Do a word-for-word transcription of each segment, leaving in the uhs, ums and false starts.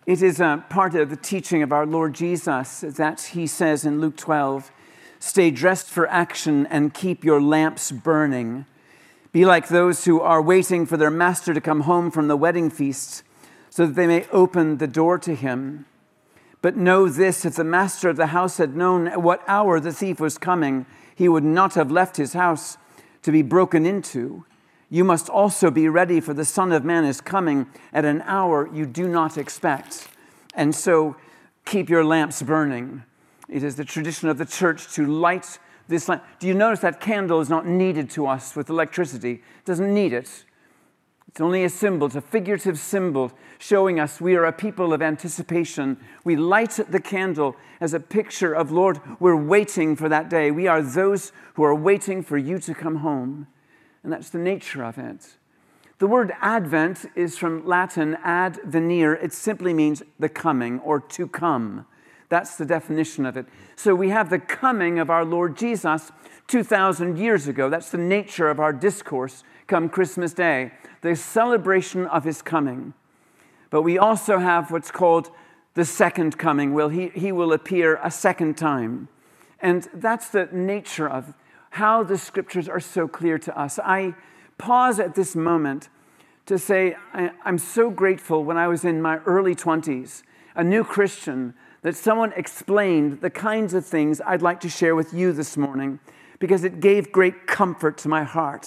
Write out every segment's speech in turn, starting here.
It is a part of the teaching of our Lord Jesus that he says in Luke twelve, "Stay dressed for action and keep your lamps burning. Be like those who are waiting for their master to come home from the wedding feast so that they may open the door to him. But know this, if the master of the house had known at what hour the thief was coming, he would not have left his house to be broken into. You must also be ready, for the Son of Man is coming at an hour you do not expect." And so keep your lamps burning. It is the tradition of the church to light this lamp. Do you notice that candle is not needed to us with electricity? It doesn't need it. It's only a symbol, it's a figurative symbol showing us we are a people of anticipation. We light the candle as a picture of, Lord, we're waiting for that day. We are those who are waiting for you to come home. And that's the nature of it. The word Advent is from Latin ad venire. It simply means the coming or to come. That's the definition of it. So we have the coming of our Lord Jesus two thousand years ago. That's the nature of our discourse come Christmas Day, the celebration of his coming. But we also have what's called the second coming. Well, he, he will appear a second time. And that's the nature of how the scriptures are so clear to us. I pause at this moment to say I, I'm so grateful when I was in my early twenties, a new Christian, that someone explained the kinds of things I'd like to share with you this morning, because it gave great comfort to my heart.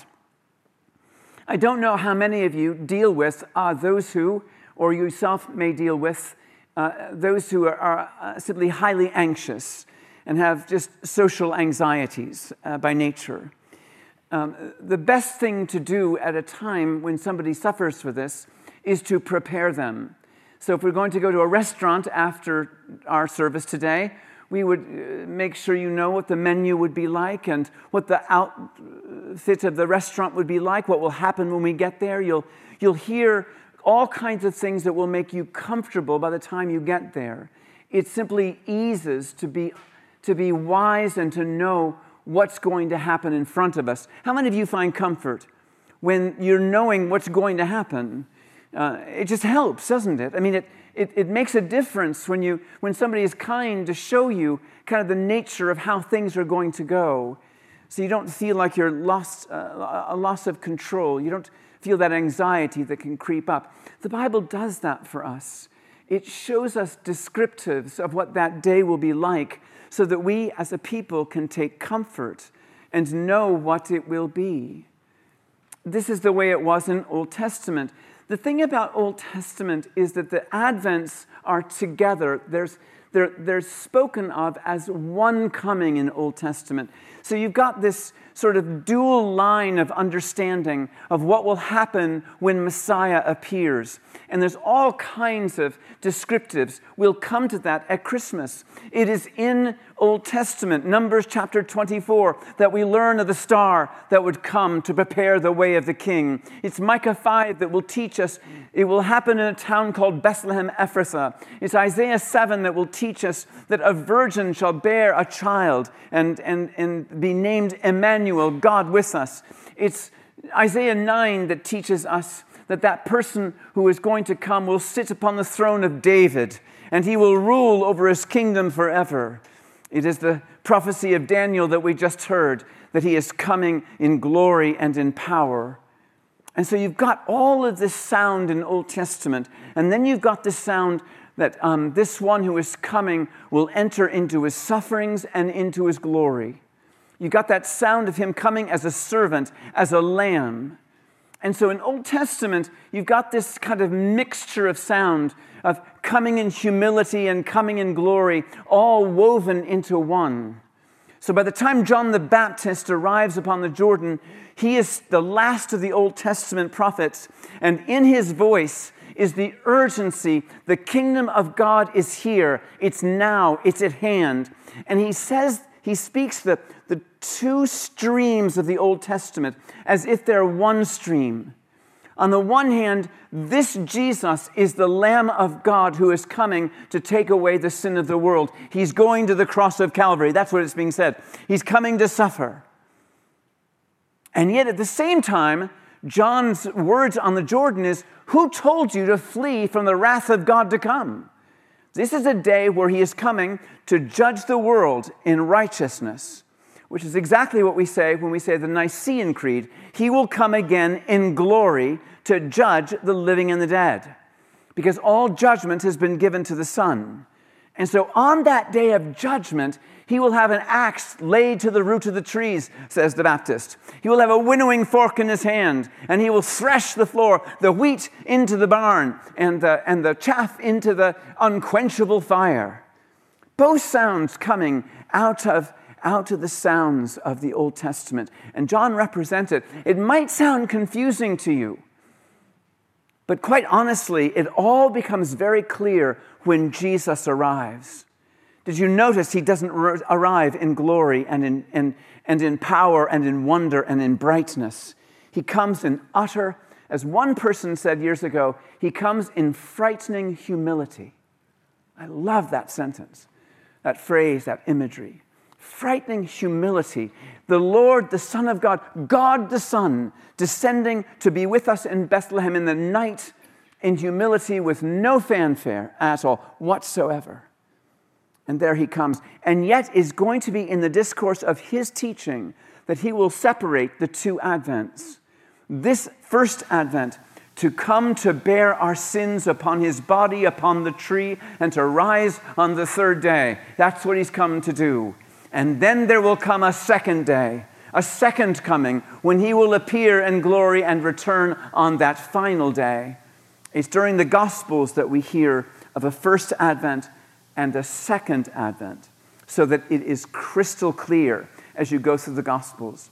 I don't know how many of you deal with uh, those who, or yourself may deal with, uh, those who are, are uh, simply highly anxious and have just social anxieties uh, by nature. Um, the best thing to do at a time when somebody suffers with this is to prepare them. So if we're going to go to a restaurant after our service today, we would make sure you know what the menu would be like and what the outfit of the restaurant would be like, what will happen when we get there. You'll, you'll hear all kinds of things that will make you comfortable by the time you get there. It simply eases to be to be wise and to know what's going to happen in front of us. How many of you find comfort when you're knowing what's going to happen? Uh, it just helps, doesn't it? I mean, it, it it makes a difference when you when somebody is kind to show you kind of the nature of how things are going to go, so you don't feel like you're lost uh, a loss of control. You don't feel that anxiety that can creep up. The Bible does that for us. It shows us descriptives of what that day will be like, so that we as a people can take comfort and know what it will be. This is the way it was in Old Testament. The thing about Old Testament is that the Advents are together. There's, they're, they're spoken of as one coming in Old Testament. So you've got this sort of dual line of understanding of what will happen when Messiah appears. And there's all kinds of descriptives. We'll come to that at Christmas. It is in Old Testament, Numbers chapter twenty-four, that we learn of the star that would come to prepare the way of the king. It's Micah five that will teach us it will happen in a town called Bethlehem Ephrathah. It's Isaiah seven that will teach us that a virgin shall bear a child and, and, and be named Emmanuel, God with us. It's Isaiah nine that teaches us that that person who is going to come will sit upon the throne of David, and he will rule over his kingdom forever. It is the prophecy of Daniel that we just heard, that he is coming in glory and in power. And so you've got all of this sound in Old Testament, and then you've got this sound that um, this one who is coming will enter into his sufferings and into his glory. You've got that sound of him coming as a servant, as a lamb. And so in Old Testament, you've got this kind of mixture of sound of coming in humility and coming in glory, all woven into one. So by the time John the Baptist arrives upon the Jordan, he is the last of the Old Testament prophets, and in his voice is the urgency. The kingdom of God is here. It's now. It's at hand. And he says, he speaks the, the two streams of the Old Testament as if they're one stream. On the one hand, this Jesus is the Lamb of God who is coming to take away the sin of the world. He's going to the cross of Calvary. That's what it's being said. He's coming to suffer. And yet at the same time, John's words on the Jordan is, who told you to flee from the wrath of God to come? This is a day where he is coming to judge the world in righteousness, which is exactly what we say when we say the Nicene Creed. He will come again in glory to judge the living and the dead, because all judgment has been given to the Son. And so on that day of judgment, he will have an axe laid to the root of the trees, says the Baptist. He will have a winnowing fork in his hand, and he will thresh the floor, the wheat into the barn, and the, and the chaff into the unquenchable fire. Both sounds coming out of, out of the sounds of the Old Testament. And John represents it. It might sound confusing to you, but quite honestly, it all becomes very clear when Jesus arrives. Did you notice he doesn't arrive in glory and in, in, and in power and in wonder and in brightness? He comes in utter, as one person said years ago, he comes in frightening humility. I love that sentence, that phrase, that imagery. Frightening humility. The Lord, the Son of God, God the Son, descending to be with us in Bethlehem in the night in humility with no fanfare at all whatsoever. And there he comes, and yet is going to be in the discourse of his teaching that he will separate the two Advents. This first Advent, to come to bear our sins upon his body, upon the tree, and to rise on the third day. That's what he's come to do. And then there will come a second day, a second coming, when he will appear in glory and return on that final day. It's during the Gospels that we hear of a first Advent and a second Advent, so that it is crystal clear as you go through the Gospels.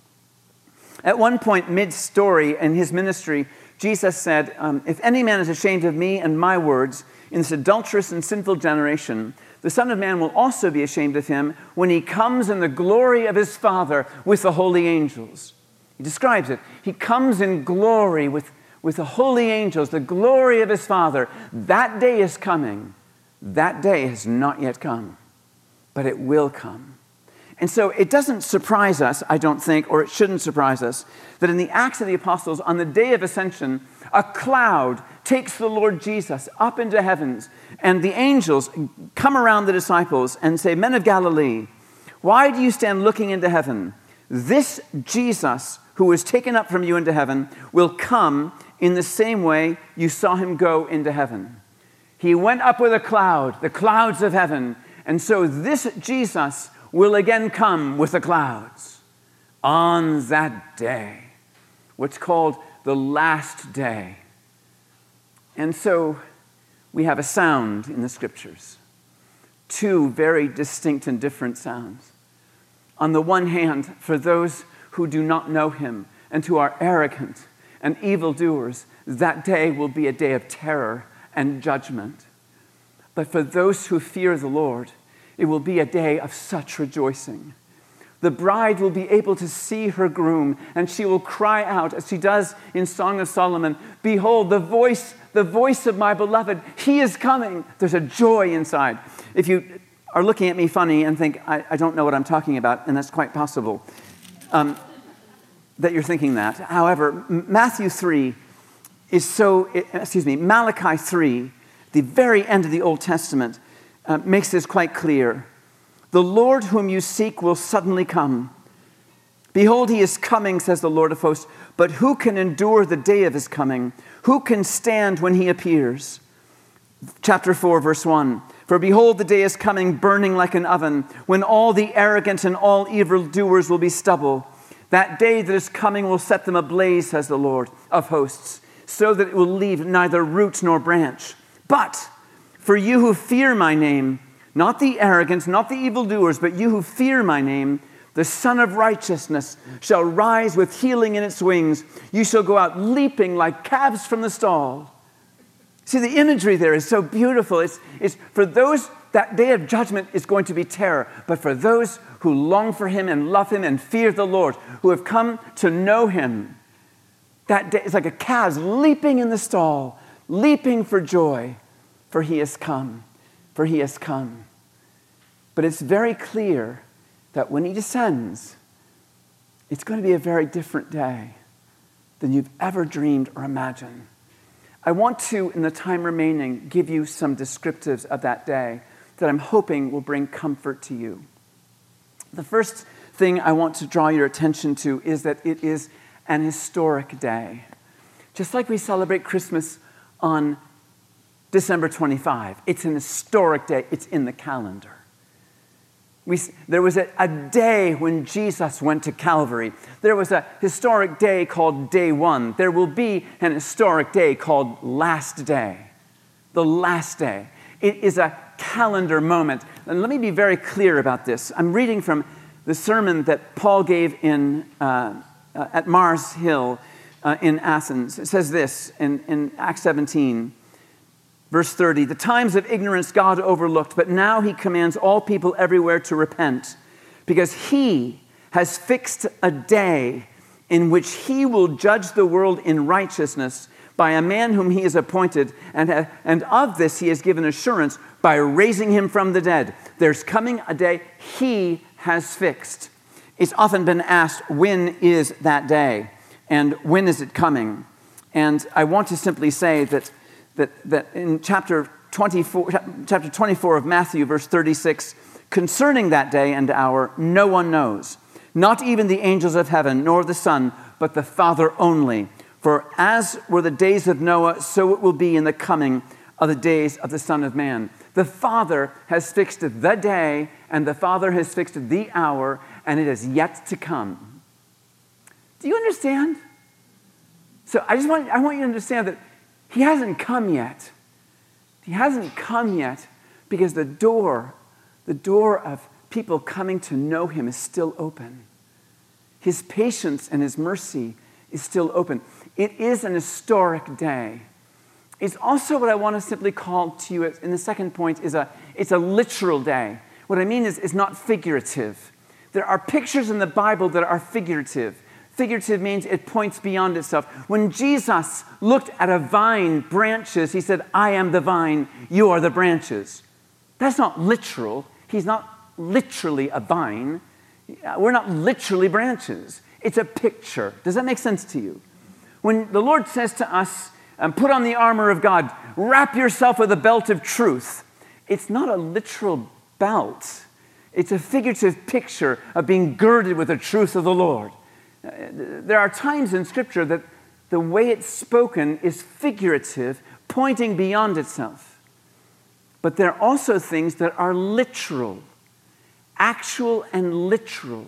At one point, mid-story in his ministry, Jesus said, um, if any man is ashamed of me and my words in this adulterous and sinful generation, the Son of Man will also be ashamed of him when he comes in the glory of his Father with the holy angels. He describes it. He comes in glory with, with the holy angels, the glory of his Father. That day is coming. That day has not yet come, but it will come. And so it doesn't surprise us, I don't think, or it shouldn't surprise us, that in the Acts of the Apostles, on the day of Ascension, a cloud takes the Lord Jesus up into heavens, and the angels come around the disciples and say, men of Galilee, why do you stand looking into heaven? This Jesus, who was taken up from you into heaven, will come in the same way you saw him go into heaven. He went up with a cloud, the clouds of heaven. And so this Jesus will again come with the clouds on that day, what's called the last day. And so we have a sound in the Scriptures, two very distinct and different sounds. On the one hand, for those who do not know him and who are arrogant and evildoers, that day will be a day of terror and judgment. But for those who fear the Lord, it will be a day of such rejoicing. The bride will be able to see her groom, and she will cry out, as she does in Song of Solomon, behold, the voice, the voice of my beloved, he is coming. There's a joy inside. If you are looking at me funny and think, I, I don't know what I'm talking about, and that's quite possible, um, that you're thinking that. However, Matthew three is so, excuse me, Malachi three, the very end of the Old Testament, uh, makes this quite clear. The Lord whom you seek will suddenly come. Behold, he is coming, says the Lord of hosts, but who can endure the day of his coming? Who can stand when he appears? Chapter four, verse one. For behold, the day is coming, burning like an oven, when all the arrogant and all evildoers will be stubble. That day that is coming will set them ablaze, says the Lord of hosts, so that it will leave neither root nor branch. But for you who fear my name, not the arrogant, not the evildoers, but you who fear my name, the Son of Righteousness shall rise with healing in its wings. You shall go out leaping like calves from the stall. See, the imagery there is so beautiful. It's, it's for those, that day of judgment is going to be terror. But for those who long for him and love him and fear the Lord, who have come to know him, that day is like a calf leaping in the stall, leaping for joy, for he has come, for he has come. But it's very clear that when he descends, it's going to be a very different day than you've ever dreamed or imagined. I want to, in the time remaining, give you some descriptives of that day that I'm hoping will bring comfort to you. The first thing I want to draw your attention to is that it is an historic day. Just like we celebrate Christmas on December twenty-fifth, it's an historic day. It's in the calendar. We, there was a, a day when Jesus went to Calvary. There was a historic day called Day One. There will be an historic day called Last Day. The last day. It is a calendar moment. And let me be very clear about this. I'm reading from the sermon that Paul gave in uh, uh, at Mars Hill uh, in Athens. It says this in, in Acts seventeen. Verse thirty, the times of ignorance God overlooked, but now he commands all people everywhere to repent, because he has fixed a day in which he will judge the world in righteousness by a man whom he has appointed, and, ha- and of this he has given assurance by raising him from the dead. There's coming a day he has fixed. It's often been asked, when is that day? And when is it coming? And I want to simply say that That, that in chapter twenty-four, chapter twenty-four of Matthew, verse thirty-six, concerning that day and hour, no one knows, not even the angels of heaven, nor the Son, but the Father only. For as were the days of Noah, so it will be in the coming of the days of the Son of Man. The Father has fixed the day, and the Father has fixed the hour, and it is yet to come. Do you understand? So I just want, I want you to understand that he hasn't come yet. He hasn't come yet because the door, the door of people coming to know him is still open. His patience and his mercy is still open. It is an historic day. It's also what I want to simply call to you in the second point is a, it's a literal day. What I mean is, is not figurative. There are pictures in the Bible that are figurative. Figurative means it points beyond itself. When Jesus looked at a vine, branches, he said, I am the vine, you are the branches. That's not literal. He's not literally a vine. We're not literally branches. It's a picture. Does that make sense to you? When the Lord says to us, um, put on the armor of God, wrap yourself with a belt of truth, it's not a literal belt. It's a figurative picture of being girded with the truth of the Lord. There are times in Scripture that the way it's spoken is figurative, pointing beyond itself. But there are also things that are literal, actual and literal.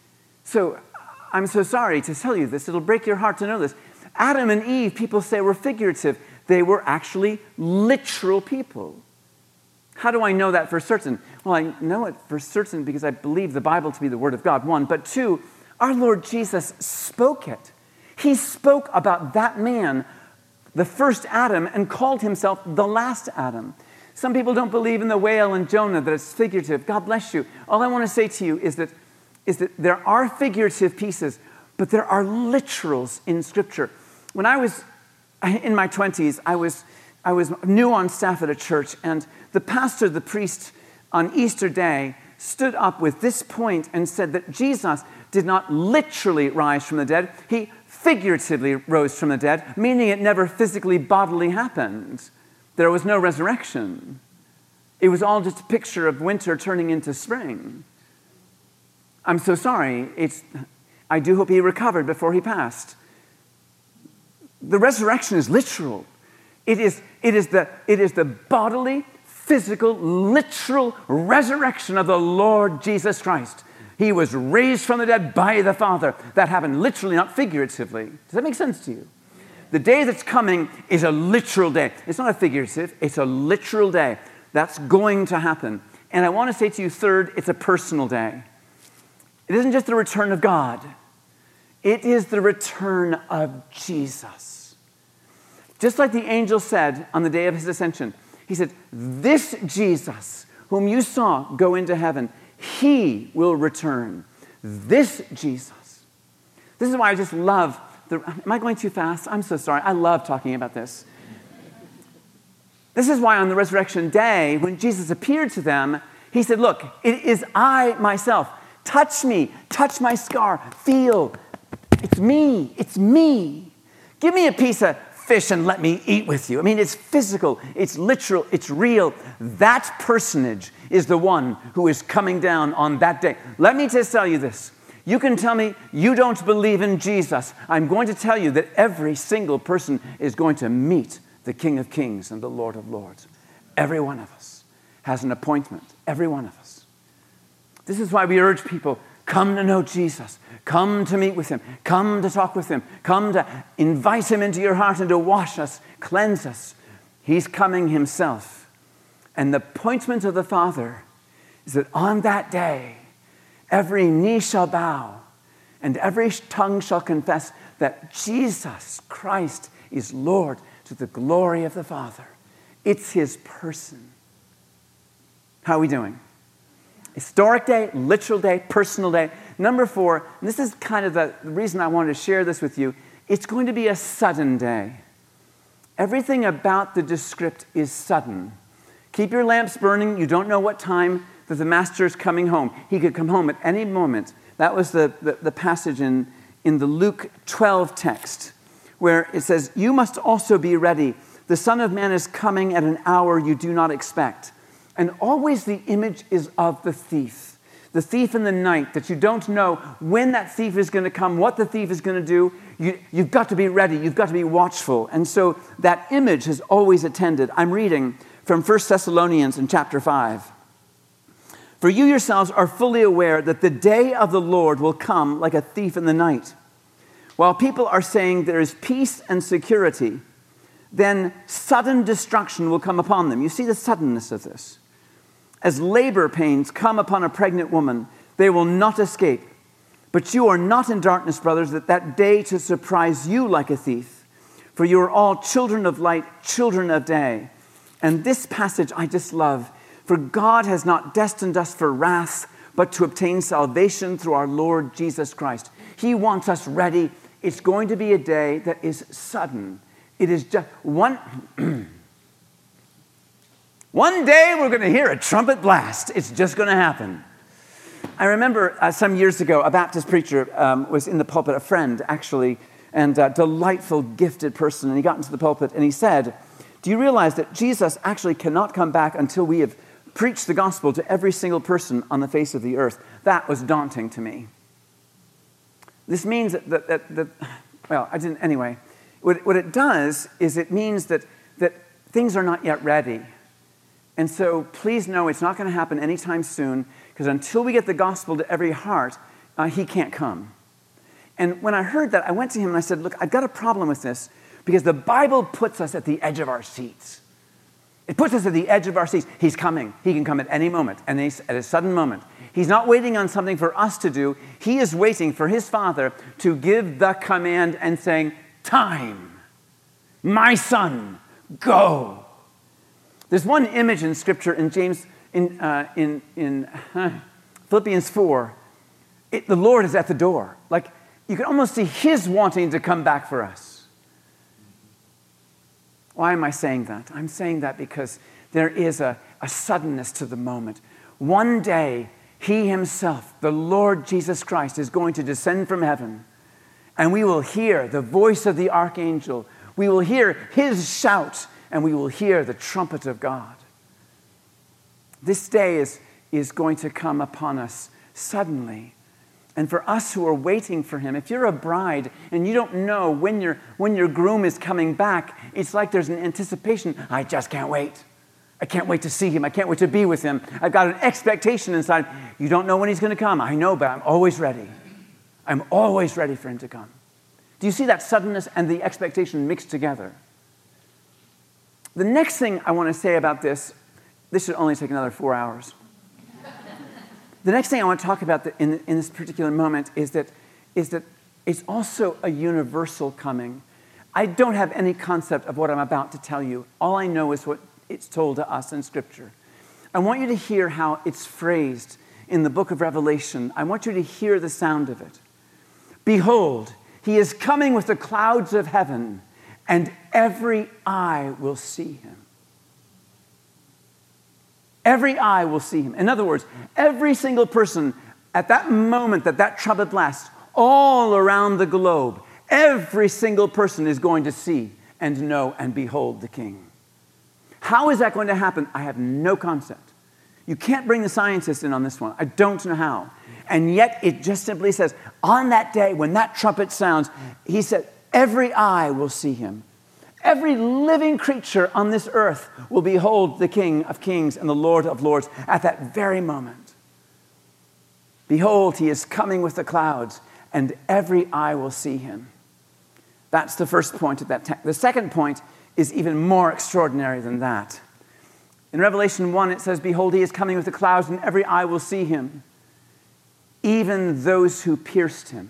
So I'm so sorry to tell you this. It'll break your heart to know this. Adam and Eve, people say, were figurative. They were actually literal people. How do I know that for certain? Well, I know it for certain because I believe the Bible to be the Word of God, one. But two, our Lord Jesus spoke it. He spoke about that man, the first Adam, and called himself the last Adam. Some people don't believe in the whale and Jonah, that it's figurative. God bless you. All I want to say to you is that, is that there are figurative pieces, but there are literals in Scripture. When I was in my twenties, I was, I was new on staff at a church, and the pastor, the priest, on Easter Day, stood up with this point and said that Jesus did not literally rise from the dead. He figuratively rose from the dead, meaning it never physically, bodily happened. There was no resurrection. It was all just a picture of winter turning into spring. I'm so sorry. It's, I do hope he recovered before he passed. The resurrection is literal. It is, it is the, it is the bodily, physical, literal resurrection of the Lord Jesus Christ. He was raised from the dead by the Father. That happened literally, not figuratively. Does that make sense to you? The day that's coming is a literal day. It's not a figurative, it's a literal day. That's going to happen. And I want to say to you, third, it's a personal day. It isn't just the return of God. It is the return of Jesus. Just like the angel said on the day of his ascension, he said, this Jesus, whom you saw go into heaven, he will return. This Jesus. This is why I just love the... Am I going too fast? I'm so sorry. I love talking about this. This is why on the resurrection day, when Jesus appeared to them, he said, look, it is I myself. Touch me. Touch my scar. Feel. It's me. It's me. Give me a piece of fish and let me eat with you. I mean, it's physical, it's literal, it's real. That personage is the one who is coming down on that day. Let me just tell you this. You can tell me you don't believe in Jesus. I'm going to tell you that every single person is going to meet the King of Kings and the Lord of Lords. Every one of us has an appointment. Every one of us. This is why we urge people, come to know Jesus. Come to meet with him. Come to talk with him. Come to invite him into your heart and to wash us, cleanse us. He's coming himself. And the appointment of the Father is that on that day, every knee shall bow and every tongue shall confess that Jesus Christ is Lord to the glory of the Father. It's his person. How are we doing? Historic day, literal day, personal day. Number four, and this is kind of the reason I wanted to share this with you, it's going to be a sudden day. Everything about the descript is sudden. Keep your lamps burning. You don't know what time that the master is coming home. He could come home at any moment. That was the, the, the passage in, in the Luke twelve text, where it says, you must also be ready. The Son of Man is coming at an hour you do not expect. And always the image is of the thief. The thief in the night, that you don't know when that thief is going to come, what the thief is going to do. You, you've got to be ready. You've got to be watchful. And so that image has always attended. I'm reading from First Thessalonians in chapter five. For you yourselves are fully aware that the day of the Lord will come like a thief in the night. While people are saying there is peace and security, then sudden destruction will come upon them. You see the suddenness of this. As labor pains come upon a pregnant woman, they will not escape. But you are not in darkness, brothers, that that day to surprise you like a thief. For you are all children of light, children of day. And this passage I just love. For God has not destined us for wrath, but to obtain salvation through our Lord Jesus Christ. He wants us ready. It's going to be a day that is sudden. It is just one... One day we're going to hear a trumpet blast. It's just going to happen. I remember uh, some years ago, a Baptist preacher um, was in the pulpit, a friend actually, and a delightful, gifted person. And he got into the pulpit and he said, do you realize that Jesus actually cannot come back until we have preached the gospel to every single person on the face of the earth? That was daunting to me. This means that, that, that, that well, I didn't, anyway. What, what it does is it means that, that things are not yet ready. And so please know it's not going to happen anytime soon, because until we get the gospel to every heart, uh, he can't come. And when I heard that, I went to him and I said, look, I've got a problem with this, because the Bible puts us at the edge of our seats. It puts us at the edge of our seats. He's coming. He can come at any moment, and at a sudden moment. He's not waiting on something for us to do. He is waiting for his Father to give the command and saying, time, my son, go. There's one image in Scripture in James, in uh, in in uh, Philippians four. It, the Lord is at the door. Like you can almost see His wanting to come back for us. Why am I saying that? I'm saying that because there is a, a suddenness to the moment. One day, He Himself, the Lord Jesus Christ, is going to descend from heaven, and we will hear the voice of the archangel. We will hear His shout. And we will hear the trumpet of God. This day is, is going to come upon us suddenly. And for us who are waiting for him, if you're a bride and you don't know when your, when your groom is coming back, it's like there's an anticipation. I just can't wait. I can't wait to see him. I can't wait to be with him. I've got an expectation inside. You don't know when he's going to come. I know, but I'm always ready. I'm always ready for him to come. Do you see that suddenness and the expectation mixed together? The next thing I want to say about this, this should only take another four hours. The next thing I want to talk about in, in this particular moment is that, is that it's also a universal coming. I don't have any concept of what I'm about to tell you. All I know is what it's told to us in Scripture. I want you to hear how it's phrased in the book of Revelation. I want you to hear the sound of it. Behold, he is coming with the clouds of heaven, and every eye will see him. Every eye will see him. In other words, every single person at that moment that that trumpet blasts, all around the globe, Every single person is going to see and know and behold the King. How is that going to happen? I have no concept. You can't bring the scientists in on this one. I don't know how. And yet it just simply says, on that day when that trumpet sounds, he said, every eye will see him. Every living creature on this earth will behold the King of Kings and the Lord of Lords at that very moment. Behold, he is coming with the clouds, and every eye will see him. That's the first point of that text. The second point is even more extraordinary than that. In Revelation one, it says, behold, he is coming with the clouds, and every eye will see him, even those who pierced him.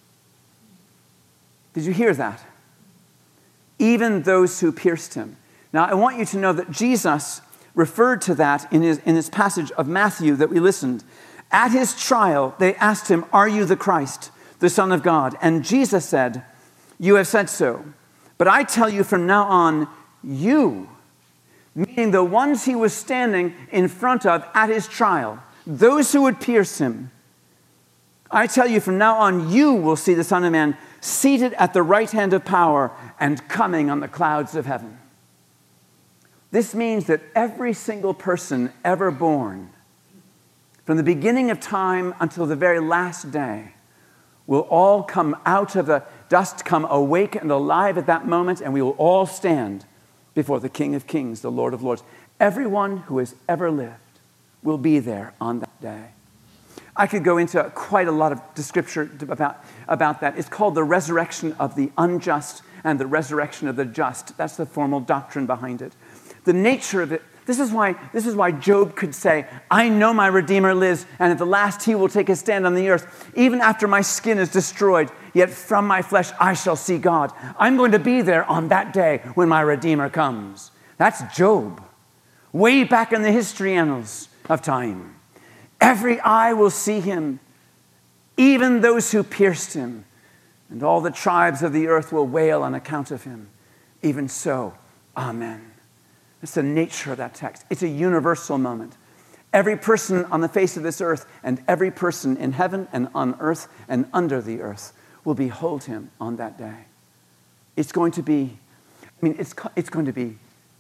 Did you hear that? Even those who pierced him. Now, I want you to know that Jesus referred to that in his, in this passage of Matthew that we listened. At his trial, they asked him, are you the Christ, the Son of God? And Jesus said, you have said so. But I tell you from now on, you, meaning the ones he was standing in front of at his trial, those who would pierce him, I tell you from now on, you will see the Son of Man seated at the right hand of power and coming on the clouds of heaven. This means that every single person ever born, from the beginning of time until the very last day, will all come out of the dust, come awake and alive at that moment, and we will all stand before the King of Kings, the Lord of Lords. Everyone who has ever lived will be there on that day. I could go into quite a lot of description about, about that. It's called the resurrection of the unjust and the resurrection of the just. That's the formal doctrine behind it. The nature of it, this is why, this is why Job could say, I know my Redeemer lives, and at the last he will take his stand on the earth. Even after my skin is destroyed, yet from my flesh I shall see God. I'm going to be there on that day when my Redeemer comes. That's Job, way back in the history annals of time. Every eye will see him, even those who pierced him, and all the tribes of the earth will wail on account of him. Even so, amen. That's the nature of that text. It's a universal moment. Every person on the face of this earth and every person in heaven and on earth and under the earth will behold him on that day. It's going to be, I mean, it's, it's going to be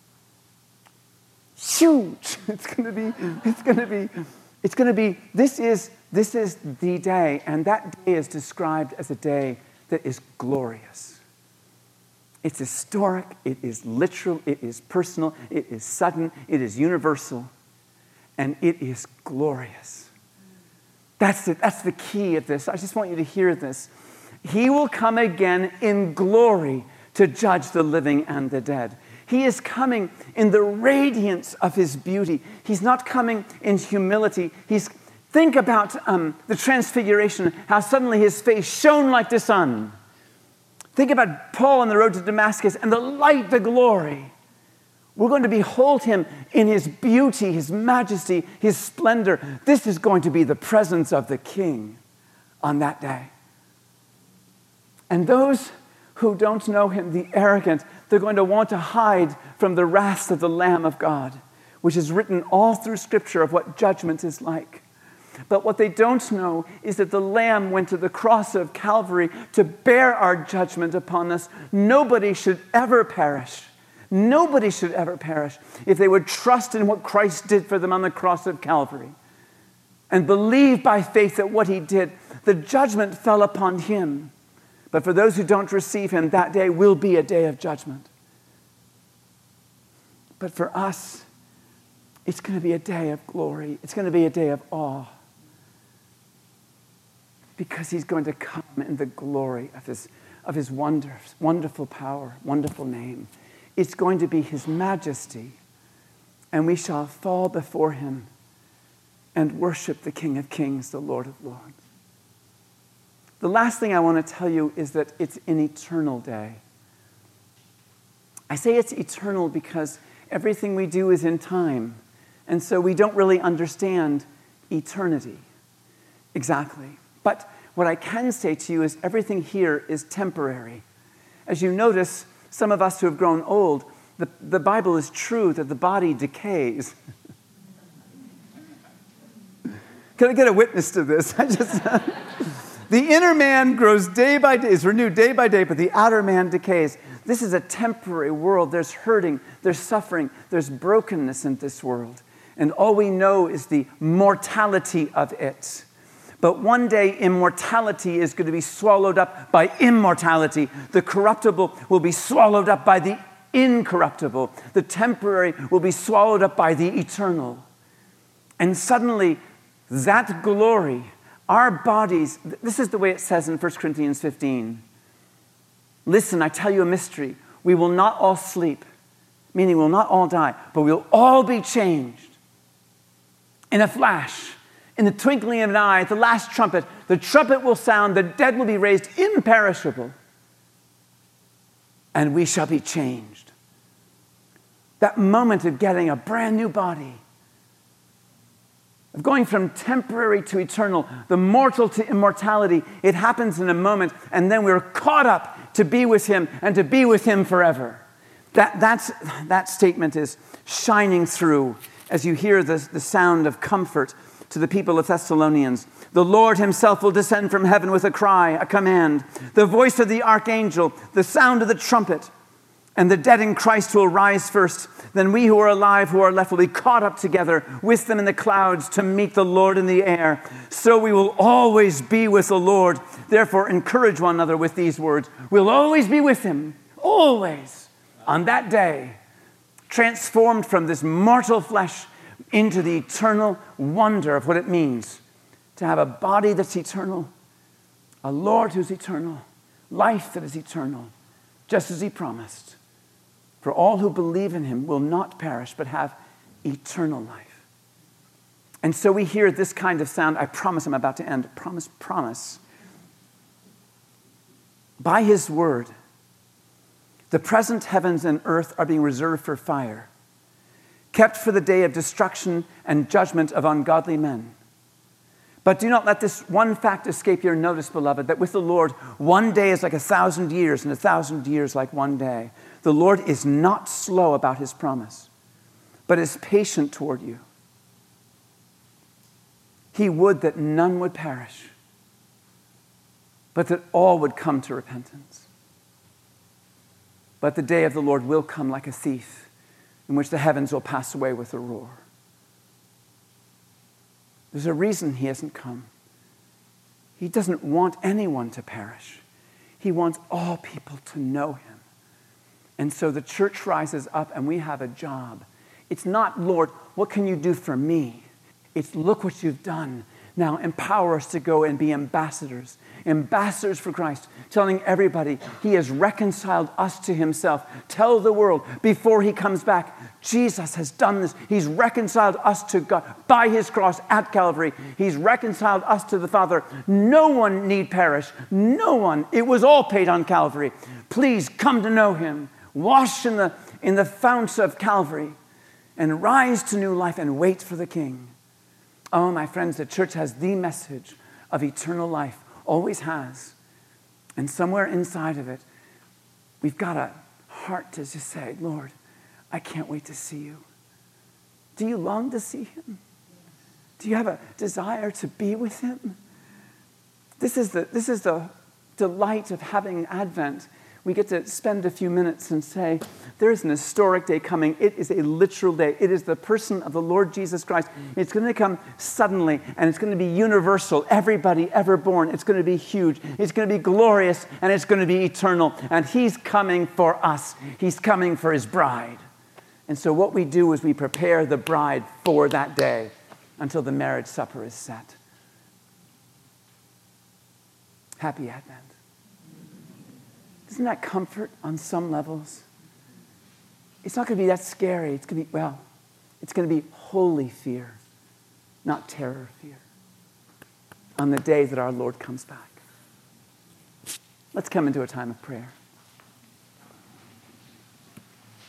huge. It's going to be, it's going to be, It's going to be, this is, this is the day, and that day is described as a day that is glorious. It's historic, it is literal, it is personal, it is sudden, it is universal, and it is glorious. That's it, that's the key of this. I just want you to hear this. He will come again in glory to judge the living and the dead. He is coming in the radiance of his beauty. He's not coming in humility. He's think about um, the transfiguration, how suddenly his face shone like the sun. Think about Paul on the road to Damascus and the light, the glory. We're going to behold him in his beauty, his majesty, his splendor. This is going to be the presence of the King on that day. And those who don't know him, the arrogant, they're going to want to hide from the wrath of the Lamb of God, which is written all through Scripture of what judgment is like. But what they don't know is that the Lamb went to the cross of Calvary to bear our judgment upon us. Nobody should ever perish. Nobody should ever perish if they would trust in what Christ did for them on the cross of Calvary and believe by faith that what he did, the judgment fell upon him. But for those who don't receive him, that day will be a day of judgment. But for us, it's going to be a day of glory. It's going to be a day of awe. Because he's going to come in the glory of his, of his wonders, wonderful power, wonderful name. It's going to be his majesty. And we shall fall before him and worship the King of Kings, the Lord of Lords. The last thing I want to tell you is that it's an eternal day. I say it's eternal because everything we do is in time. And so we don't really understand eternity exactly. But what I can say to you is everything here is temporary. As you notice, some of us who have grown old, the, the Bible is true that the body decays. Can I get a witness to this? I just... The inner man grows day by day, is renewed day by day, but the outer man decays. This is a temporary world. There's hurting, there's suffering, there's brokenness in this world. And all we know is the mortality of it. But one day, immortality is going to be swallowed up by immortality. The corruptible will be swallowed up by the incorruptible. The temporary will be swallowed up by the eternal. And suddenly, that glory, our bodies, this is the way it says in First Corinthians fifteen. Listen, I tell you a mystery. We will not all sleep, meaning we'll not all die, but we'll all be changed. In a flash, in the twinkling of an eye, at the last trumpet, the trumpet will sound, the dead will be raised imperishable, and we shall be changed. That moment of getting a brand new body, of going from temporary to eternal, the mortal to immortality, it happens in a moment, and then we're caught up to be with him and to be with him forever. That, that's, that statement is shining through as you hear the, the sound of comfort to the people of Thessalonians. The Lord himself will descend from heaven with a cry, a command, the voice of the archangel, the sound of the trumpet, and the dead in Christ will rise first. Then we who are alive, who are left, will be caught up together with them in the clouds to meet the Lord in the air. So we will always be with the Lord. Therefore, encourage one another with these words. We'll always be with him, always, on that day, transformed from this mortal flesh into the eternal wonder of what it means to have a body that's eternal, a Lord who's eternal, life that is eternal, just as he promised. For all who believe in him will not perish, but have eternal life. And so we hear this kind of sound. I promise I'm about to end. Promise, promise. By his word, the present heavens and earth are being reserved for fire, kept for the day of destruction and judgment of ungodly men. But do not let this one fact escape your notice, beloved, that with the Lord, one day is like a thousand years, and a thousand years like one day. The Lord is not slow about his promise, but is patient toward you. He would that none would perish, but that all would come to repentance. But the day of the Lord will come like a thief, in which the heavens will pass away with a roar. There's a reason he hasn't come. He doesn't want anyone to perish. He wants all people to know him. And so the church rises up and we have a job. It's not, Lord, what can you do for me? It's, look what you've done. Now empower us to go and be ambassadors. Ambassadors for Christ, telling everybody he has reconciled us to himself. Tell the world before he comes back, Jesus has done this. He's reconciled us to God by his cross at Calvary. He's reconciled us to the Father. No one need perish. No one. It was all paid on Calvary. Please come to know him. Wash in the, in the founts of Calvary and rise to new life and wait for the King. Oh, my friends, the church has the message of eternal life, always has. And somewhere inside of it, we've got a heart to just say, Lord, I can't wait to see you. Do you long to see him? Do you have a desire to be with him? This is the, this is the delight of having Advent. We get to spend a few minutes and say, there is an historic day coming. It is a literal day. It is the person of the Lord Jesus Christ. It's going to come suddenly, and it's going to be universal. Everybody ever born. It's going to be huge. It's going to be glorious, and it's going to be eternal. And he's coming for us. He's coming for his bride. And so what we do is we prepare the bride for that day until the marriage supper is set. Happy Advent. Isn't that comfort on some levels? It's not going to be that scary. It's going to be, well, it's going to be holy fear, not terror fear, on the day that our Lord comes back. Let's come into a time of prayer.